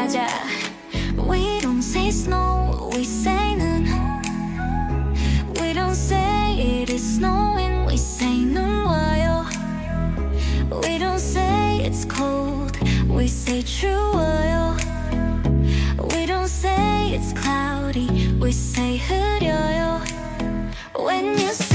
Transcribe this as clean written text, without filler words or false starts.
가자. We don't say snow, we say 눈. We don't say it is snowing, we say 눈 와요. We don't say it's cold, we say 추워요. We don't say it's cloudy, we say 흐려요. When you say